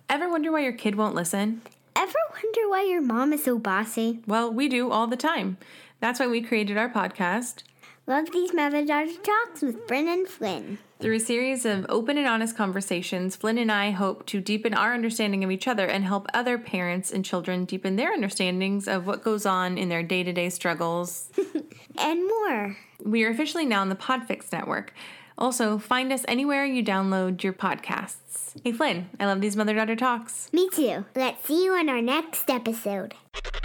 Ever wonder why your kid won't listen? Ever wonder why your mom is so bossy? Well, we do all the time. That's why we created our podcast, Love These Mother-Daughter Talks with Bryn and Flynn. Through a series of open and honest conversations, Flynn and I hope to deepen our understanding of each other and help other parents and children deepen their understandings of what goes on in their day-to-day struggles. And more. We are officially now on the Podfix network. Also, find us anywhere you download your podcasts. Hey Flynn, I love these Mother-Daughter Talks. Me too. Let's see you on our next episode.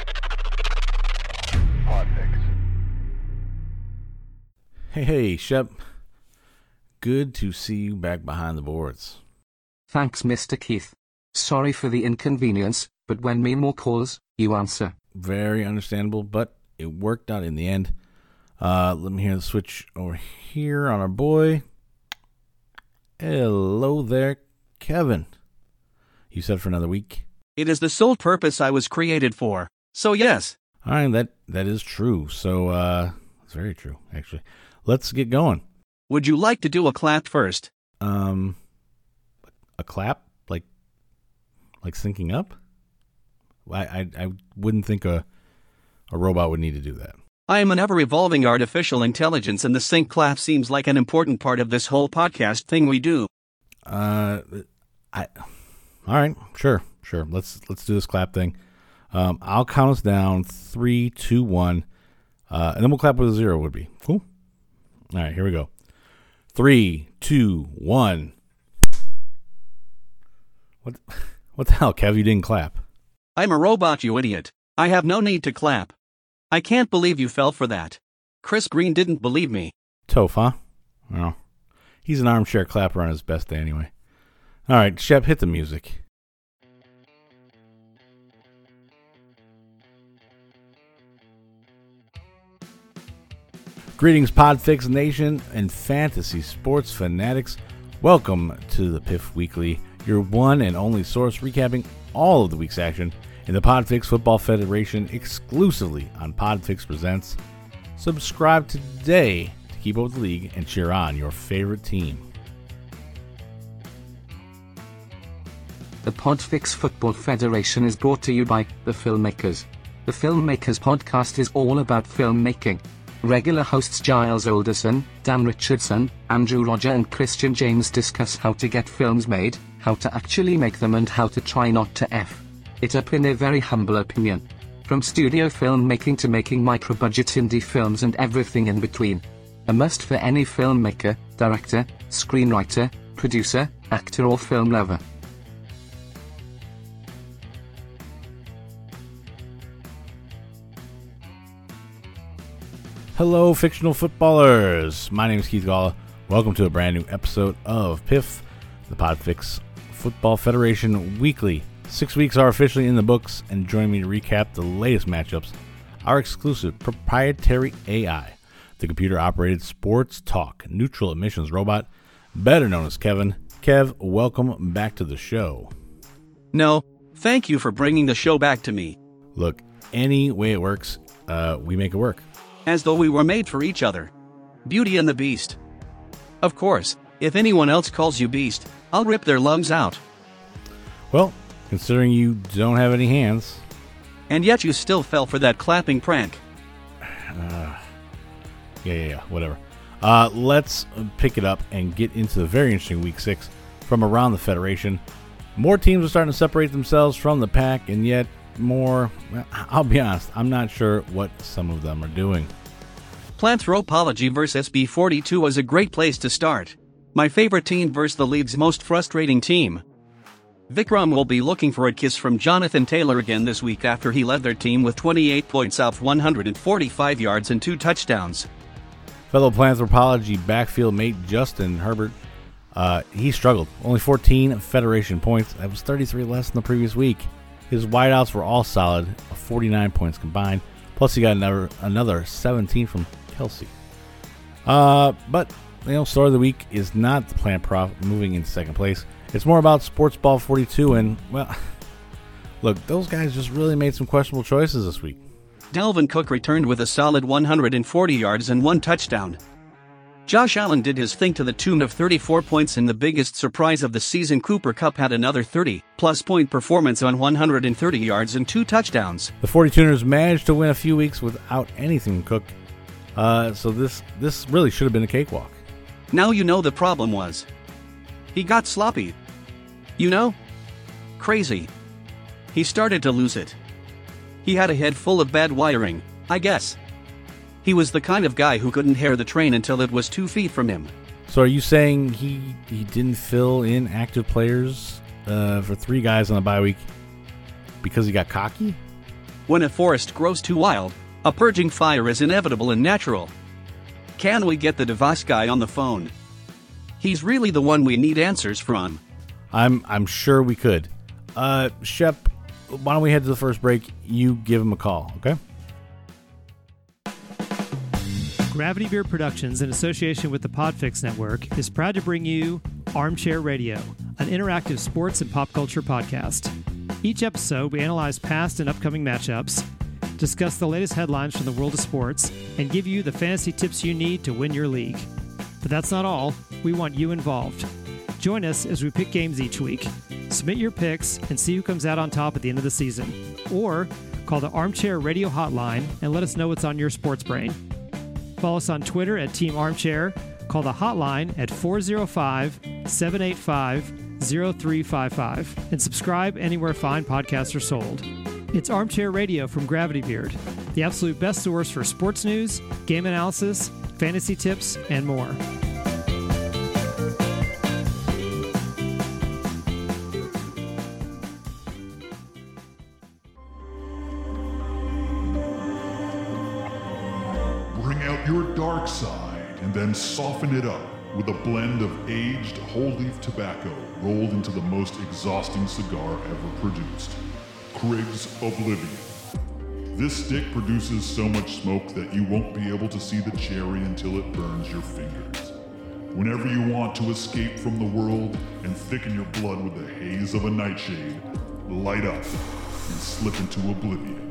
Hey, Shep. Good to see you back behind the boards. Thanks, Mr. Keith. Sorry for the inconvenience, but when Mimo calls, you answer. Very understandable, but it worked out in the end. Let me hear the switch over here on our boy. Hello there, Kevin. You said for another week? It is the sole purpose I was created for. So yes. All right, that is true. So, it's very true, actually. Let's get going. Would you like to do a clap first? A clap? Like syncing up? I wouldn't think a robot would need to do that. I am an ever-evolving artificial intelligence, and the sync clap seems like an important part of this whole podcast thing we do. All right, sure. Let's do this clap thing. I'll count us down 3, 2, 1, and then we'll clap with a 0. Would be cool. All right, here we go. 3, 2, 1. What the hell, Kev? You didn't clap. I'm a robot, you idiot. I have no need to clap. I can't believe you fell for that. Chris Green didn't believe me. Toph, huh? Well, he's an armchair clapper on his best day anyway. All right, Shep, hit the music. Greetings, Podfix Nation and fantasy sports fanatics. Welcome to the Piff Weekly, your one and only source recapping all of the week's action in the Podfix Football Federation exclusively on Podfix Presents. Subscribe today to keep up with the league and cheer on your favorite team. The Podfix Football Federation is brought to you by The Filmmakers. The Filmmakers podcast is all about filmmaking. Regular hosts Giles Alderson, Dan Richardson, Andrew Roger and Christian James discuss how to get films made, how to actually make them and how to try not to F it up in a very humble opinion. From studio filmmaking to making micro-budget indie films and everything in between. A must for any filmmaker, director, screenwriter, producer, actor or film lover. Hello, fictional footballers. My name is Keith Galla. Welcome to a brand new episode of PIF, the Podfix Football Federation Weekly. 6 weeks are officially in the books, and join me to recap the latest matchups, our exclusive proprietary AI, the computer-operated sports talk neutral emissions robot, better known as Kevin. Kev, welcome back to the show. No, thank you for bringing the show back to me. Look, any way it works, we make it work. As though we were made for each other. Beauty and the Beast. Of course, if anyone else calls you Beast, I'll rip their lungs out. Well, considering you don't have any hands. And yet you still fell for that clapping prank. Yeah, whatever. Let's pick it up and get into the very interesting Week 6 from around the Federation. More teams are starting to separate themselves from the pack, and yet more, I'll be honest, I'm not sure what some of them are doing. Planthropology vs. SB42 was a great place to start. My favorite team versus the league's most frustrating team. Vikram will be looking for a kiss from Jonathan Taylor again this week after he led their team with 28 points off 145 yards and 2 touchdowns. Fellow Planthropology backfield mate Justin Herbert, he struggled. Only 14 Federation points. That was 33 less than the previous week. His wideouts were all solid, 49 points combined. Plus he got another 17 from Kelsey. But, story of the week is not the Plant Prof moving into second place. It's more about Sports Ball 42 and, well, look, those guys just really made some questionable choices this week. Dalvin Cook returned with a solid 140 yards and 1 touchdown. Josh Allen did his thing to the tune of 34 points in the biggest surprise of the season. Cooper Kupp had another 30-plus point performance on 130 yards and 2 touchdowns. The 42ers managed to win a few weeks without anything cooked, so this really should have been a cakewalk. Now you know the problem was. He got sloppy. You know? Crazy. He started to lose it. He had a head full of bad wiring, I guess. He was the kind of guy who couldn't hair the train until it was 2 feet from him. So are you saying he didn't fill in active players for 3 guys on the bye week because he got cocky? When a forest grows too wild, a purging fire is inevitable and natural. Can we get the DeVos guy on the phone? He's really the one we need answers from. I'm sure we could. Shep, why don't we head to the first break? You give him a call, okay? Gravity Beer Productions, in association with the Podfix Network, is proud to bring you Armchair Radio, an interactive sports and pop culture podcast. Each episode, we analyze past and upcoming matchups, discuss the latest headlines from the world of sports, and give you the fantasy tips you need to win your league. But that's not all. We want you involved. Join us as we pick games each week. Submit your picks and see who comes out on top at the end of the season. Or call the Armchair Radio hotline and let us know what's on your sports brain. Follow us on Twitter at Team Armchair. Call the hotline at 405-785-0355. And subscribe anywhere fine podcasts are sold. It's Armchair Radio from Gravity Beard, the absolute best source for sports news, game analysis, fantasy tips, and more. Bring out your dark side and then soften it up with a blend of aged whole-leaf tobacco rolled into the most exhausting cigar ever produced. Krig's Oblivion. This stick produces so much smoke that you won't be able to see the cherry until it burns your fingers. Whenever you want to escape from the world and thicken your blood with the haze of a nightshade, light up and slip into oblivion.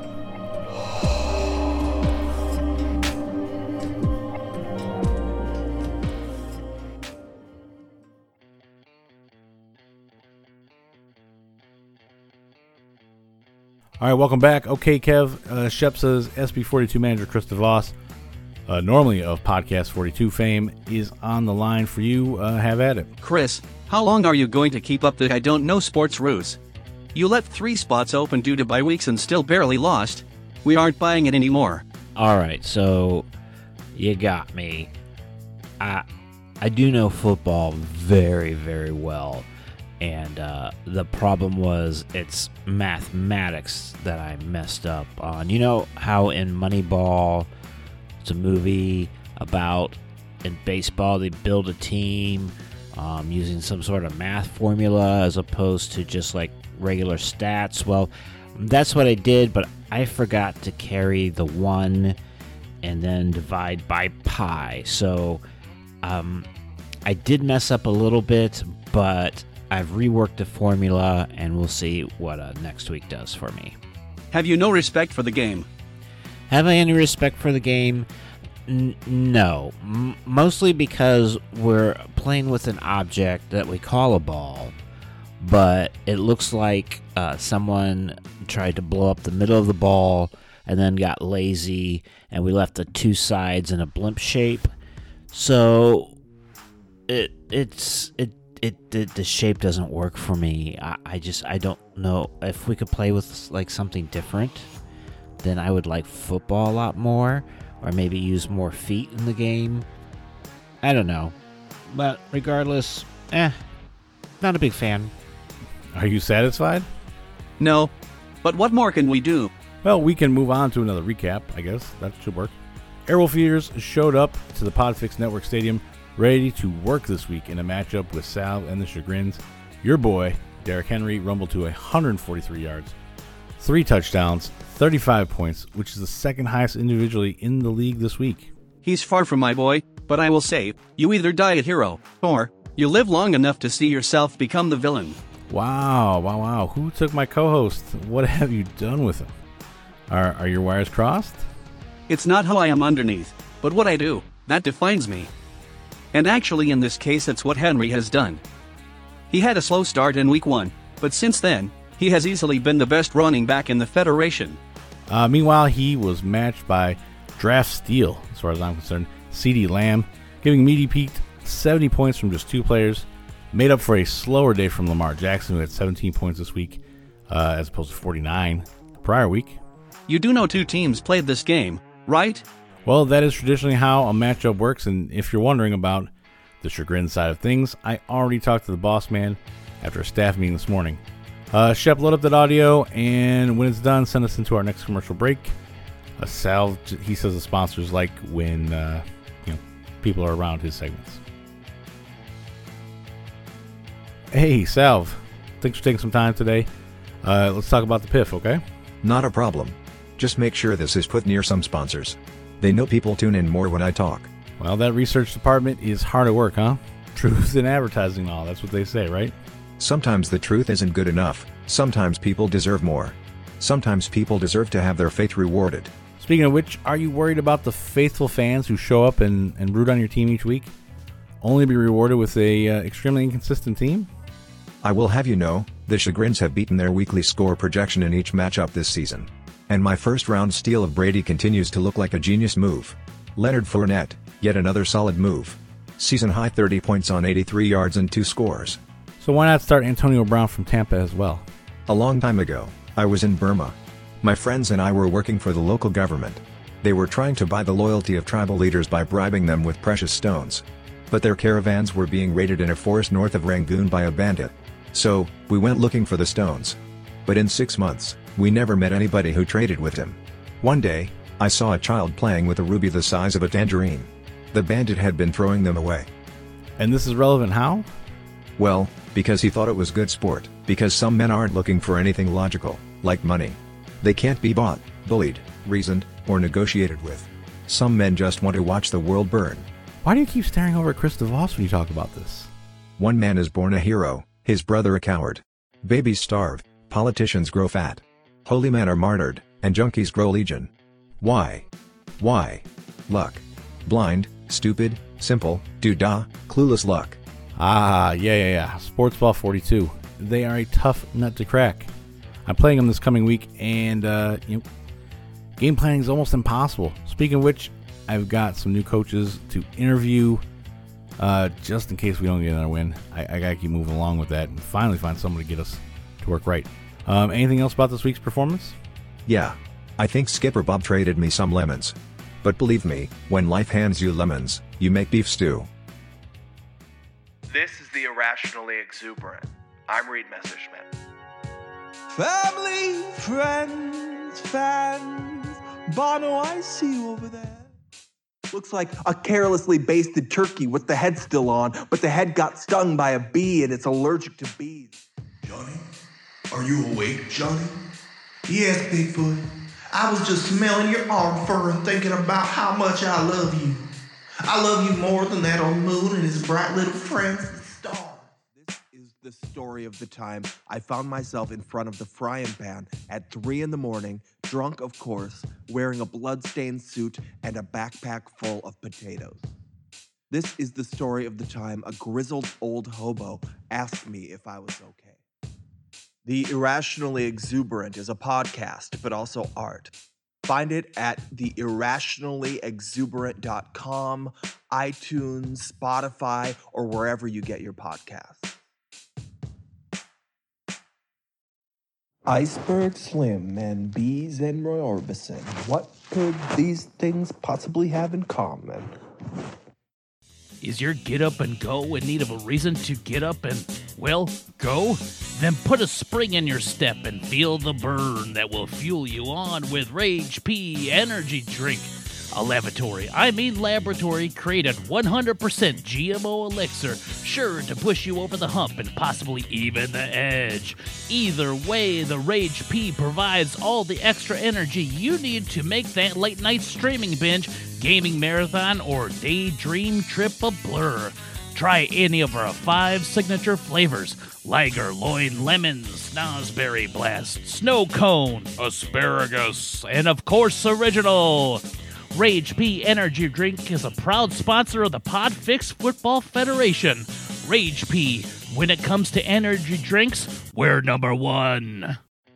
All right, welcome back. Okay, Kev. Shep says SB42 manager Chris DeVos, normally of Podcast 42 fame, is on the line for you. Have at it. Chris, how long are you going to keep up the I don't know sports ruse? You left 3 spots open due to bye weeks and still barely lost. We aren't buying it anymore. All right, so you got me. I do know football very, very well. And the problem was it's mathematics that I messed up on. You know how in Moneyball, it's a movie about in baseball they build a team using some sort of math formula as opposed to just like regular stats? Well, that's what I did, but I forgot to carry the 1 and then divide by pi. So I did mess up a little bit, but I've reworked the formula, and we'll see what next week does for me. Have you no respect for the game? Have I any respect for the game? No. Mostly because we're playing with an object that we call a ball, but it looks like someone tried to blow up the middle of the ball and then got lazy, and we left the 2 sides in a blimp shape. So the shape doesn't work for me. I don't know if we could play with like something different. Then I would like football a lot more, or maybe use more feet in the game. I don't know, but regardless, not a big fan. Are you satisfied? No, but what more can we do? Well, we can move on to another recap, I guess. That should work. Airwolf Eaters showed up to the Podfix Network Stadium ready to work this week in a matchup with Sal and the Chagrins. Your boy, Derrick Henry, rumbled to 143 yards, 3 touchdowns, 35 points, which is the second highest individually in the league this week. He's far from my boy, but I will say, you either die a hero, or you live long enough to see yourself become the villain. Wow. Who took my co-host? What have you done with him? Are your wires crossed? It's not how I am underneath, but what I do, that defines me. And actually in this case it's what Henry has done. He had a slow start in week 1, but since then, he has easily been the best running back in the Federation. Meanwhile, he was matched by draft steal, as far as I'm concerned, CeeDee Lamb, giving Meaty Pete 70 points from just 2 players, made up for a slower day from Lamar Jackson, who had 17 points this week, as opposed to 49 the prior week. You do know 2 teams played this game, right? Well, that is traditionally how a matchup works, and if you're wondering about the chagrin side of things, I already talked to the boss man after a staff meeting this morning. Shep, load up that audio, and when it's done, send us into our next commercial break. Sal, he says the sponsors like when people are around his segments. Hey, Salve, thanks for taking some time today. Let's talk about the PIF, okay? Not a problem. Just make sure this is put near some sponsors. They know people tune in more when I talk. Well, that research department is hard at work, huh? Truth in advertising and all, that's what they say, right? Sometimes the truth isn't good enough. Sometimes people deserve more. Sometimes people deserve to have their faith rewarded. Speaking of which, are you worried about the faithful fans who show up and root on your team each week, only to be rewarded with a extremely inconsistent team? I will have you know, the Chagrins have beaten their weekly score projection in each matchup this season. And my first-round steal of Brady continues to look like a genius move. Leonard Fournette, yet another solid move. Season-high 30 points on 83 yards and 2 scores. So why not start Antonio Brown from Tampa as well? A long time ago, I was in Burma. My friends and I were working for the local government. They were trying to buy the loyalty of tribal leaders by bribing them with precious stones. But their caravans were being raided in a forest north of Rangoon by a bandit. So, we went looking for the stones. But in 6 months, we never met anybody who traded with him. One day, I saw a child playing with a ruby the size of a tangerine. The bandit had been throwing them away. And this is relevant how? Well, because he thought it was good sport. Because some men aren't looking for anything logical, like money. They can't be bought, bullied, reasoned, or negotiated with. Some men just want to watch the world burn. Why do you keep staring over at Chris DeVos when you talk about this? One man is born a hero, his brother a coward. Babies starve, politicians grow fat. Holy men are martyred, and junkies grow legion. Why? Why? Luck. Blind, stupid, simple, doo-dah, clueless luck. Ah, yeah. Sportsball 42. They are a tough nut to crack. I'm playing them this coming week, and game planning is almost impossible. Speaking of which, I've got some new coaches to interview, just in case we don't get another win. I gotta keep moving along with that and finally find someone to get us to work right. Anything else about this week's performance? Yeah. I think Skipper Bob traded me some lemons. But believe me, when life hands you lemons, you make beef stew. This is the Irrationally Exuberant. I'm Reed Messerschmidt. Family, friends, fans, Bono, I see you over there. Looks like a carelessly basted turkey with the head still on, but the head got stung by a bee and it's allergic to bees. Johnny, are you awake, Johnny? Yes, Bigfoot. I was just smelling your arm fur and thinking about how much I love you. I love you more than that old moon and his bright little friends, the stars. This is the story of the time I found myself in front of the frying pan at 3 a.m, drunk of course, wearing a blood-stained suit and a backpack full of potatoes. This is the story of the time a grizzled old hobo asked me if I was okay. The Irrationally Exuberant is a podcast, but also art. Find it at theirrationallyexuberant.com, iTunes, Spotify, or wherever you get your podcasts. Iceberg Slim and bees and Roy Orbison. What could these things possibly have in common? Is your get up and go in need of a reason to get up and, well, go? Then put a spring in your step and feel the burn that will fuel you on with Rage P Energy Drink. A laboratory created 100% GMO elixir, sure to push you over the hump and possibly even the edge. Either way, the Rage P provides all the extra energy you need to make that late night streaming binge, gaming marathon, or daydream trip a blur. Try any of our 5 signature flavors: Liger, Loin, Lemon, Snozzberry Blast, Snow Cone, Asparagus, and of course Original. Rage P Energy Drink is a proud sponsor of the Podfix Football Federation. Rage P, when it comes to energy drinks, we're number one.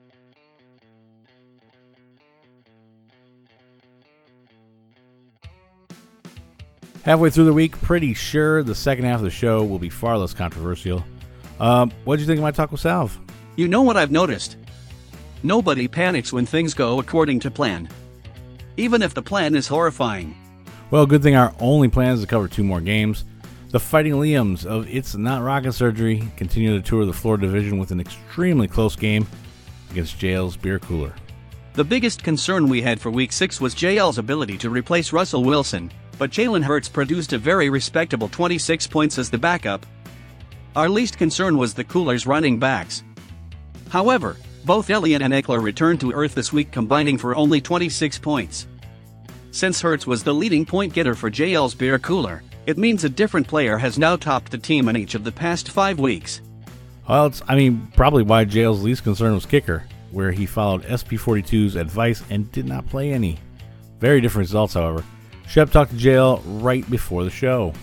Halfway through the week, pretty sure the second half of the show will be far less controversial. What'd you think of my talk with Salve? You know what I've noticed? Nobody panics when things go according to plan. Even if the plan is horrifying. Well, good thing our only plan is to cover 2 more games. The Fighting Liams of It's Not Rocket Surgery continue to tour the Florida Division with an extremely close game against JL's Beer Cooler. The biggest concern we had for Week 6 was JL's ability to replace Russell Wilson, but Jalen Hurts produced a very respectable 26 points as the backup. Our least concern was the Coolers' running backs. However, both Elliott and Eckler returned to earth this week, combining for only 26 points. Since Hurts was the leading point getter for JL's Beer Cooler, it means a different player has now topped the team in each of the past 5 weeks. Well, probably why JL's least concern was kicker, where he followed SP42's advice and did not play any. Very different results, however. Shep talked to JL right before the show.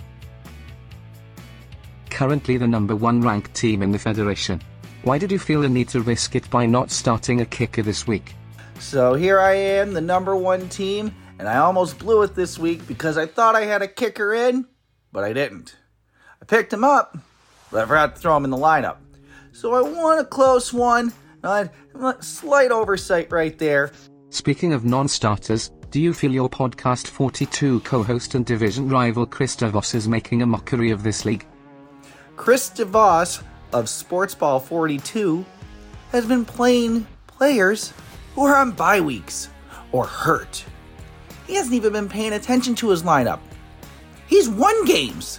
Currently the number 1 ranked team in the Federation. Why did you feel the need to risk it by not starting a kicker this week? So here I am, the number 1 team, and I almost blew it this week because I thought I had a kicker in, but I didn't. I picked him up, but I forgot to throw him in the lineup. So I won a close one. Slight oversight right there. Speaking of non-starters, do you feel your podcast 42 co-host and division rival Chris DeVos is making a mockery of this league? Chris DeVos of Sportsball 42 has been playing players who are on bye weeks or hurt. He hasn't even been paying attention to his lineup. He's won games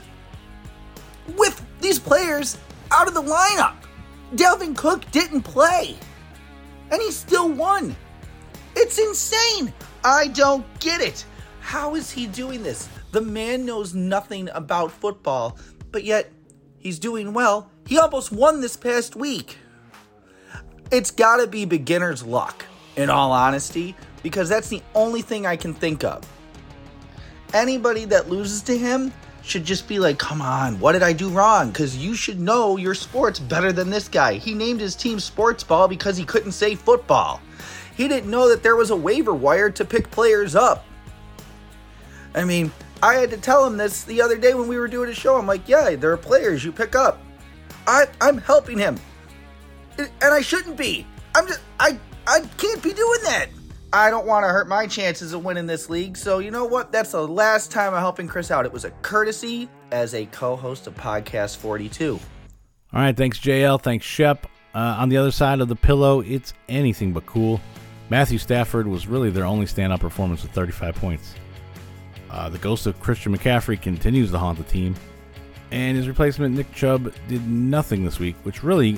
with these players out of the lineup. Delvin Cook didn't play, and he still won. It's insane. I don't get it. How is he doing this? The man knows nothing about football, but yet he's doing well. He almost won this past week. It's got to be beginner's luck, in all honesty, because that's the only thing I can think of. Anybody that loses to him should just be like, come on, what did I do wrong? Because you should know your sports better than this guy. He named his team Sports Ball because he couldn't say football. He didn't know that there was a waiver wire to pick players up. I mean, I had to tell him this the other day when we were doing a show. I'm like, yeah, there are players you pick up. I'm helping him. And I shouldn't be. I can't be doing that. I don't want to hurt my chances of winning this league. So you know what? That's the last time I'm helping Chris out. It was a courtesy as a co-host of Podcast 42. All right, thanks JL, thanks Shep. On the other side of the pillow, it's anything but cool. Matthew Stafford was really their only stand-up performance with 35 points. The ghost of Christian McCaffrey continues to haunt the team, and his replacement Nick Chubb did nothing this week, which really,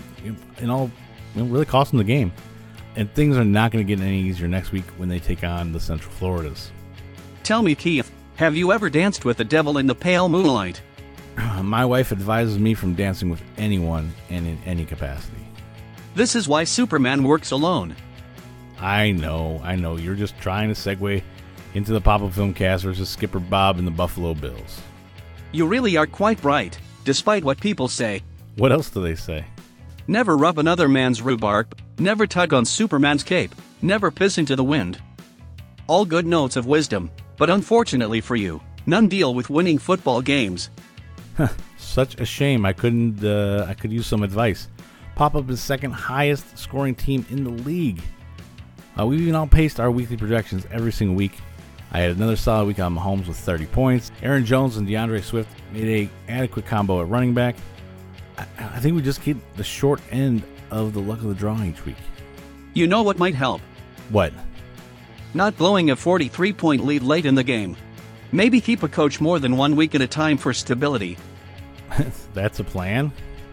really cost him the game. And things are not going to get any easier next week when they take on the Central Floridas. Tell me, Keith, have you ever danced with the devil in the pale moonlight? My wife advises me from dancing with anyone and in any capacity. This is why Superman works alone. I know. You're just trying to segue into the Pop-Up Filmcast versus Skipper Bob and the Buffalo Bills. You really are quite right, despite what people say. What else do they say? Never rub another man's rhubarb, never tug on Superman's cape, never piss into the wind. All good notes of wisdom, but unfortunately for you, none deal with winning football games. Such a shame. I could use some advice. Pop-Up is second highest scoring team in the league. We've even outpaced our weekly projections every single week. I had another solid week on Mahomes with 30 points. Aaron Jones and DeAndre Swift made a adequate combo at running back. I think we just get the short end of the luck of the draw each week. You know what might help? What? Not blowing a 43-point lead late in the game. Maybe keep a coach more than 1 week at a time for stability. That's a plan?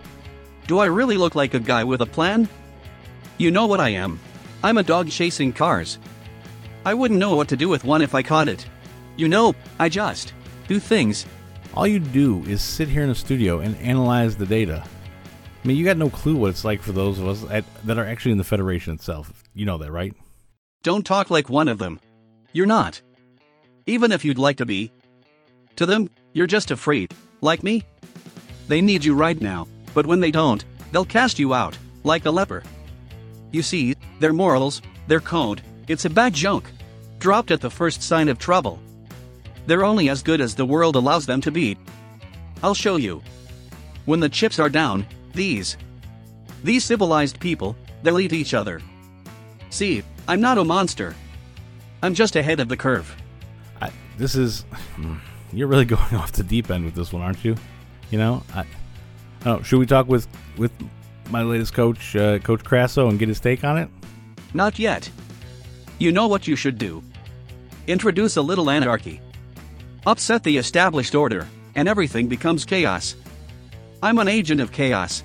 Do I really look like a guy with a plan? You know what I am. I'm a dog chasing cars. I wouldn't know what to do with one if I caught it. You know, I just do things. All you do is sit here in the studio and analyze the data. I mean, you got no clue what it's like for those of us that are actually in the Federation itself. You know that, right? Don't talk like one of them. You're not. even if you'd like to be. To them, you're just a freak, like me. They need you right now, but when they don't, they'll cast you out, like a leper. You see, their morals, their code, it's a bad joke, dropped at the first sign of trouble. They're only as good as the world allows them to be. I'll show you. When the chips are down, these civilized people, they'll eat each other. See, I'm not a monster. I'm just ahead of the curve. You're really going off the deep end with this one, aren't you? You know, should we talk with my latest coach, Coach Crasso, and get his take on it? Not yet. You know what you should do. Introduce a little anarchy. Upset the established order, and everything becomes chaos. I'm an agent of chaos.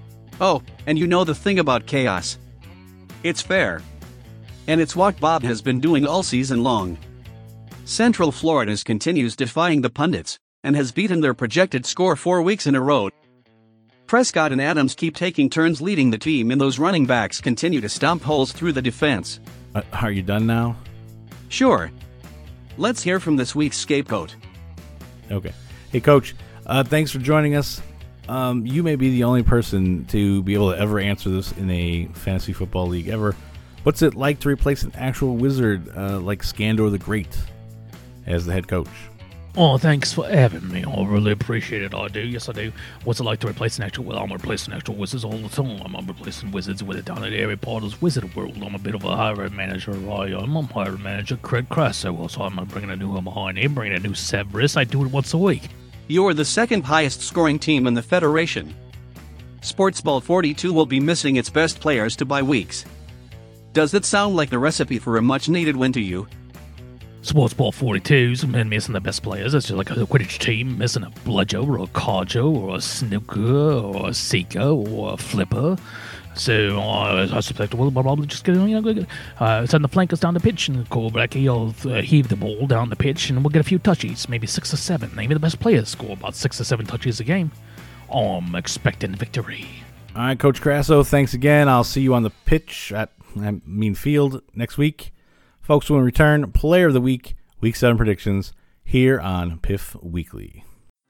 Oh, and you know the thing about chaos. It's fair. And it's what Bob has been doing all season long. Central Florida continues defying the pundits, and has beaten their projected score 4 weeks in a row. Prescott and Adams keep taking turns leading the team, and those running backs continue to stomp holes through the defense. Are you done now? Sure. Let's hear from this week's scapegoat. Okay. Hey, Coach, thanks for joining us. You may be the only person to be able to ever answer this in a fantasy football league ever. What's it like to replace an actual wizard like Skandor the Great as the head coach? Oh, thanks for having me. I really appreciate it. I do. Yes, I do. What's it like to replace an actual... Well, I'm replacing actual wizards all the time. I'm replacing wizards with it down at Harry Potter's Wizard World. I'm a bit of a hiring manager. I'm hiring manager Craig Crasso. So I'm bringing a new Hermione, bringing a new Severus. I do it once a week. You're the second highest scoring team in the Federation. Sportsball 42 will be missing its best players to bye weeks. Does it sound like the recipe for a much-needed win to you? Sportsball 42's been missing the best players. It's just like a Quidditch team missing a bludger or a carjo or a snooker or a seeker or a flipper. So I suspect we'll probably just get send the flankers down the pitch, and quarterback he'll heave the ball down the pitch, and we'll get a few touches, maybe 6 or 7. Maybe the best players score about 6 or 7 touches a game. I'm expecting victory. All right, Coach Crasso, thanks again. I'll see you on the pitch at Field next week. Folks, when we return, Player of the Week, Week 7 predictions, here on Piff Weekly.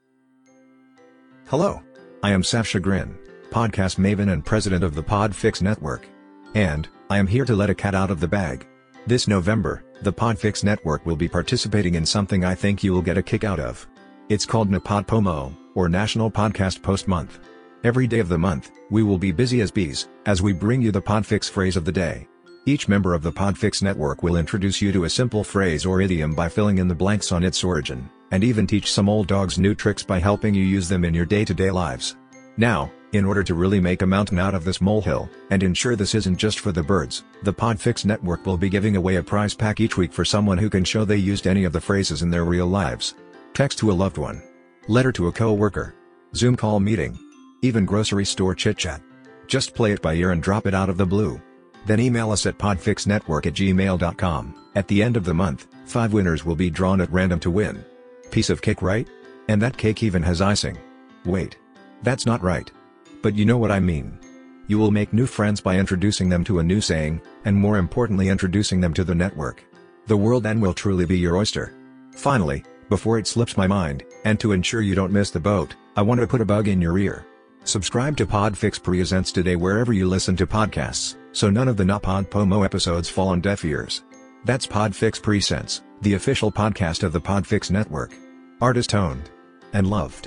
Hello, I am Saf Chagrin, podcast maven and president of the Podfix Network. And I am here to let a cat out of the bag. This November, the Podfix Network will be participating in something I think you will get a kick out of. It's called NaPodPoMo, or National Podcast Post Month. Every day of the month, we will be busy as bees, as we bring you the Podfix phrase of the day. Each member of the Podfix Network will introduce you to a simple phrase or idiom by filling in the blanks on its origin, and even teach some old dogs new tricks by helping you use them in your day-to-day lives. Now, in order to really make a mountain out of this molehill, and ensure this isn't just for the birds, the Podfix Network will be giving away a prize pack each week for someone who can show they used any of the phrases in their real lives. Text to a loved one. Letter to a co-worker. Zoom call meeting. Even grocery store chit-chat. Just play it by ear and drop it out of the blue. Then email us at podfixnetwork@gmail.com. At the end of the month, 5 winners will be drawn at random to win. Piece of cake, right? And that cake even has icing. Wait. That's not right. But you know what I mean. You will make new friends by introducing them to a new saying, and more importantly introducing them to the network. The world then will truly be your oyster. Finally, before it slips my mind, and to ensure you don't miss the boat, I want to put a bug in your ear. Subscribe to Podfix Presents today wherever you listen to podcasts, so none of the NaPodPoMo episodes fall on deaf ears. That's Podfix Presents, the official podcast of the Podfix Network. Artist owned. And loved.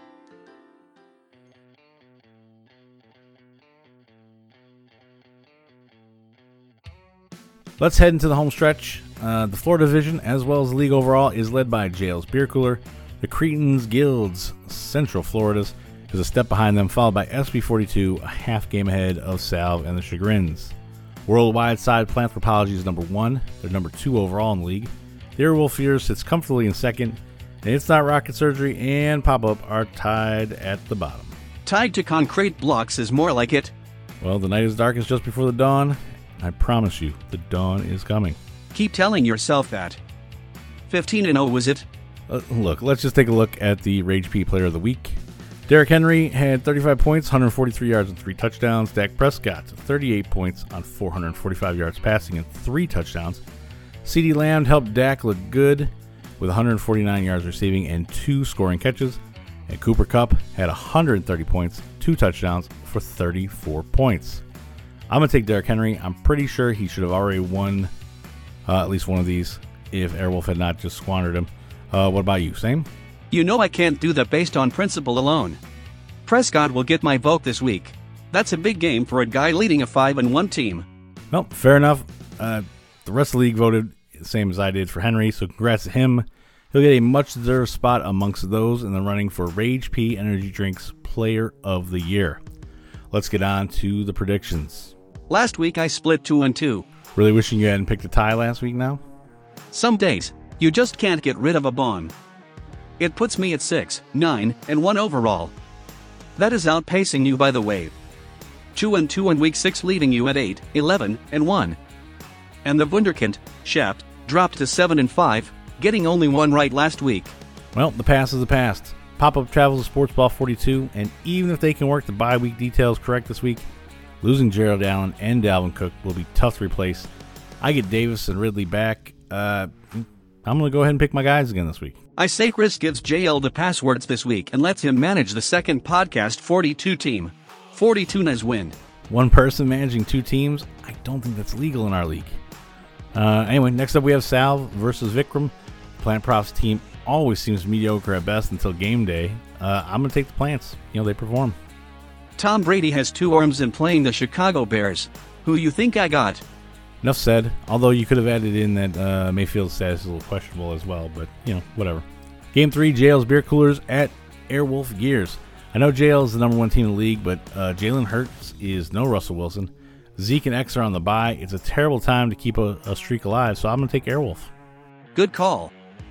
Let's head into the home stretch. The Florida division, as well as the league overall, is led by Jail's Beer Cooler. The Cretans Guilds, Central Florida's, is a step behind them, followed by SB42, a half game ahead of Salve and the Chagrins. Worldwide side Planthropology is number 1. They're number 2 overall in the league. The Airwolf Fears sits comfortably in second. And It's Not Rocket Surgery and Pop-Up are tied at the bottom. Tied to concrete blocks is more like it. Well, the night is darkest just before the dawn. I promise you, the dawn is coming. Keep telling yourself that. 15-0 was it? Look, let's just take a look at the Rage P Player of the Week. Derrick Henry had 35 points, 143 yards, and 3 touchdowns. Dak Prescott, 38 points on 445 yards passing and 3 touchdowns. CeeDee Lamb helped Dak look good. with 149 yards receiving and 2 scoring catches. And Cooper Kupp had 130 points, 2 touchdowns for 34 points. I'm going to take Derrick Henry. I'm pretty sure he should have already won at least one of these if Airwolf had not just squandered him. What about you? Same? You know I can't do that based on principle alone. Prescott will get my vote this week. That's a big game for a guy leading a 5-1 team. Well, fair enough. The rest of the league voted the same as I did for Henry, so congrats to him. He'll get a much-deserved spot amongst those in the running for Rage P Energy Drinks Player of the Year. Let's get on to the predictions. Last week I split 2-2. Really wishing you hadn't picked a tie last week now? Some days, you just can't get rid of a bond. It puts me at 6-9-1 overall. That is outpacing you, by the way. 2-2 in week 6, leaving you at 8-11-1. And the Wunderkind, Shep, dropped to 7-5, getting only one right last week. Well, the past is the past. Pop-Up travels to Sportsball 42, and even if they can work the bye week details correct this week, losing Gerald Allen and Dalvin Cook will be tough to replace. I get Davis and Ridley back. I'm going to go ahead and pick my guys again this week. I say Chris gives JL the passwords this week and lets him manage the second podcast 42 team. 42 Nez win. One person managing 2 teams? I don't think that's legal in our league. Anyway, next up we have Sal versus Vikram. Plant Prof's team always seems mediocre at best until game day. I'm going to take the Plants. They perform. Tom Brady has 2 arms in playing the Chicago Bears. Who you think I got? Enough said, although you could have added in that Mayfield's status is a little questionable as well, but, whatever. Game 3, JL's Beer Coolers at Airwolf Gears. I know JL is the number 1 team in the league, but Jalen Hurts is no Russell Wilson. Zeke and X are on the bye. It's a terrible time to keep a streak alive, so I'm going to take Airwolf. Good call.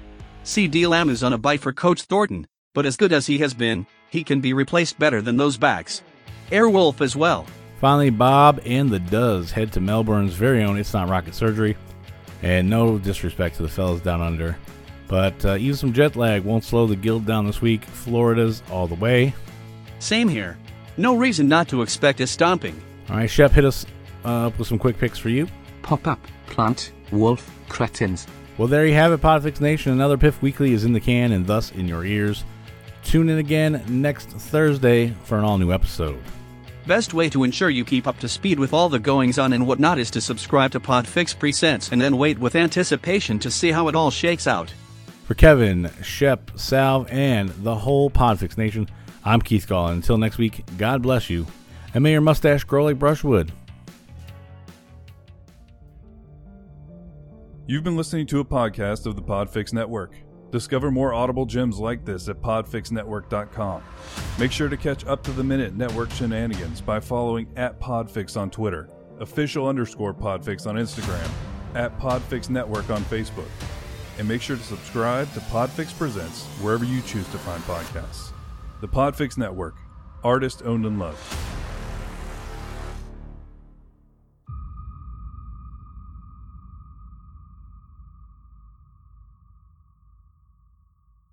CD Lamb is on a bye for Coach Thornton, but as good as he has been, he can be replaced better than those backs. Airwolf as well. Finally, Bob and the Does head to Melbourne's very own It's Not Rocket Surgery. And no disrespect to the fellas down under, but even some jet lag won't slow the guild down this week. Florida's all the way. Same here. No reason not to expect a stomping. All right, Shep, hit us up with some quick picks for you. Pop-Up, Plant, Wolf, Cretins. Well, there you have it, Podfix Nation. Another Piff Weekly is in the can and thus in your ears. Tune in again next Thursday for an all-new episode. Best way to ensure you keep up to speed with all the goings-on and whatnot is to subscribe to Podfix Presents and then wait with anticipation to see how it all shakes out. For Kevin, Shep, Salve, and the whole Podfix Nation, I'm Keith Gall. Until next week, God bless you, and may your mustache grow like brushwood. You've been listening to a podcast of the Podfix Network. Discover more audible gems like this at podfixnetwork.com. Make sure to catch up-to-the-minute network shenanigans by following @Podfix on Twitter, official_Podfix on Instagram, @Podfix Network on Facebook. And make sure to subscribe to Podfix Presents wherever you choose to find podcasts. The Podfix Network, artist owned and loved.